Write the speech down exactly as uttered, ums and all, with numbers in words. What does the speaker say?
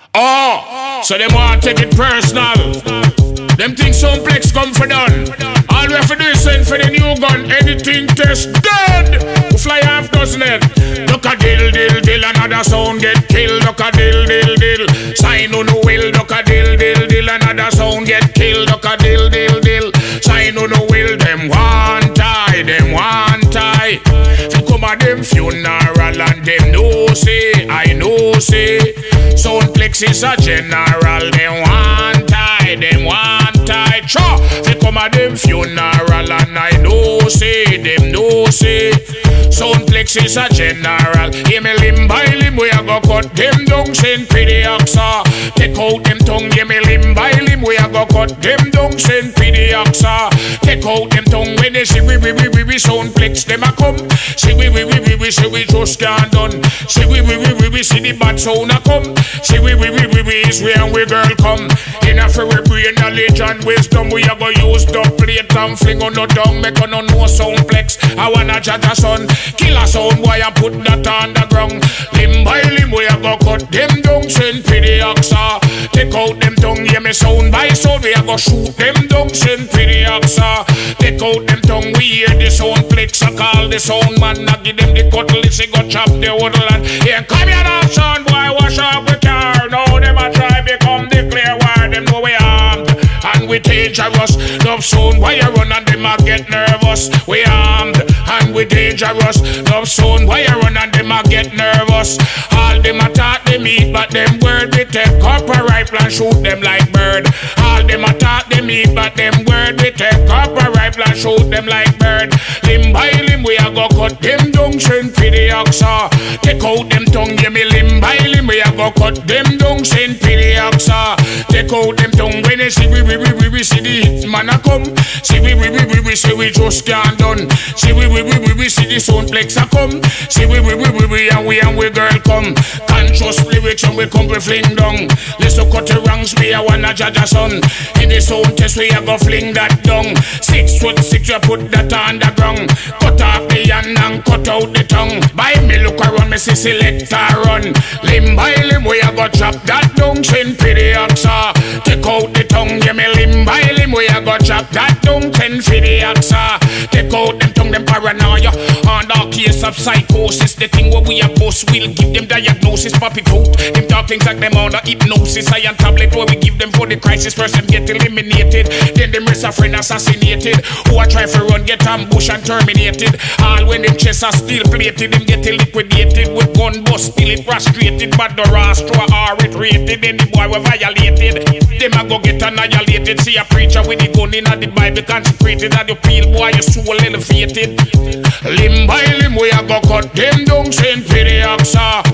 Oh, so them want to take it personal. Them think some plex come for done. All we have to do is send for the new gun. Anything test dead. We fly half dozen it. Duck a dill dill dill. Another sound get killed. Duck a dill dill dill. Sign on the will. Duck a dill dill dill. Another sound get killed. Duck a dill dill dill. Sign on the will. Them one tie. Them one tie. Fi come a them funeral and them no say. I know say. Sound plex is a general. Them one tie. Them one tie. Cha. Fi come a them funeral and I know say. Them no say. Sound plex is a general. Hear me limb by limb. We a go cut them down. Send pretty oxa. Take out them tongue. Hear me limb by limb. We a go cut them down. Send pretty oxa. Take out them tongue. When they see we we we we we sound plex them a come. See we we we we we see we just can't done. See we we we we we see the bad sound a come. See we we we we we is where we girl come. In a fairy brain knowledge and wisdom. We a go use the plate and fling on the dung. Make on no no sound plex. I wanna judge a son. Kill a sound boy and put that on the ground. Limb by limb we a go cut them down. Send pretty oxa. Take out them tongue. Hear me sound by sound. We a go shoot them down. Send pretty oxa. Take out them tongue. We hear the sound plex. I call the sound man. I give them the cutlass. He go chop the wood land. Here come here now son boy. Wash up the car. Now them a try become the clear wire. Them know we armed and we dangerous. Love sound why you run and them a get nervous. We armed and we dangerous. Love sound why you run and them a get nervous. All them a talk them eat but them word. We take up a rifle and shoot them like bird. All them a talk them eat but them word. We take up a rifle and shoot them like bird. Limb by limb we a go cut them down. Send for the oxa. Take out them tongue. Give me limb by limb we a go cut them down. Send for the oxa. Take out them tongue. When they see we we we we we see the hit man a come. See we we we we we see we just can't done. See we we we we we see the sound plex a come. See we we we we we and we and we girl come. Conscious lyrics and we come we fling down. Listen cut the wrongs we a wanna judge a son. In the sound test we a go fling that down. Six foot six you put that on the ground. Cut off the hand and cut out the tongue. By me look around me see selector run. Limb by limb we a go chop that down. Send for the oxa. Take out the tongue. Give me limb by limb we a go chop that down. Send for the oxa. Take out them tongue them paranoia. Under case of psychosis. The thing where we a boss will give them diagnosis. Pop it out. Them talk things like them under hypnosis. I am tablet where we give them for the crisis. First them get eliminated. Then them rest a friend assassinated. Who a try for run get ambushed and terminated. All when them chests are steel plated. Them get liquidated with gun bust till it prostrated. But the rastra are it rated. Then the boy were violated. Them a go get annihilated. See a preacher with the gun in the Bible consecrated. And the peel boy your soul elevated. Limb by limb we a go cut them down. Send for the oxa.